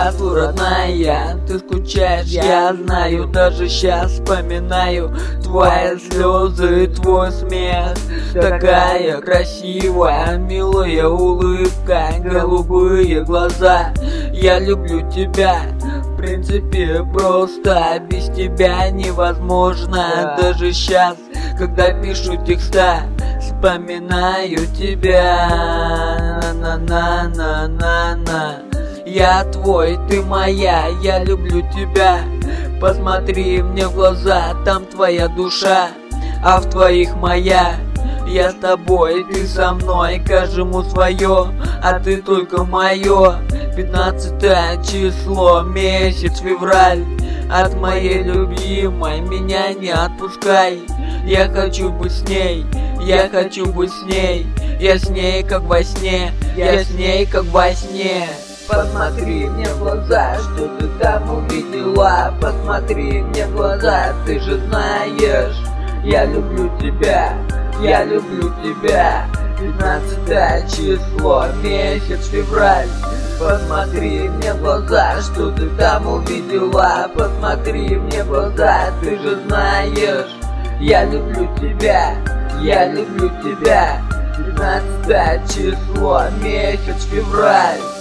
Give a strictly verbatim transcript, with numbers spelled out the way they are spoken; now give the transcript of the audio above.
Здравствуй, родная, ты скучаешь, я знаю. Даже сейчас вспоминаю твои слезы, твой смех. Такая красивая, милая улыбка, голубые глаза. Я люблю тебя, в принципе просто без тебя невозможно. Даже сейчас, когда пишу текста, вспоминаю тебя. На-на-на-на-на-на. Я твой, ты моя, я люблю тебя. Посмотри мне в глаза, там твоя душа, а в твоих моя. Я с тобой, ты со мной, каждому свое, а ты только мое. Пятнадцатое число, месяц февраль. От моей любимой меня не отпускай. Я хочу быть с ней, я хочу быть с ней. Я с ней как во сне, я с ней как во сне. Посмотри мне в глаза, что ты там увидела. Посмотри мне в глаза, ты же знаешь. Я люблю тебя, я люблю тебя. Пятнадцатое число, месяц февраль. Посмотри мне в глаза, что ты там увидела. Посмотри мне в глаза, ты же знаешь. Я люблю тебя, я люблю тебя. Пятнадцатое число, месяц февраль.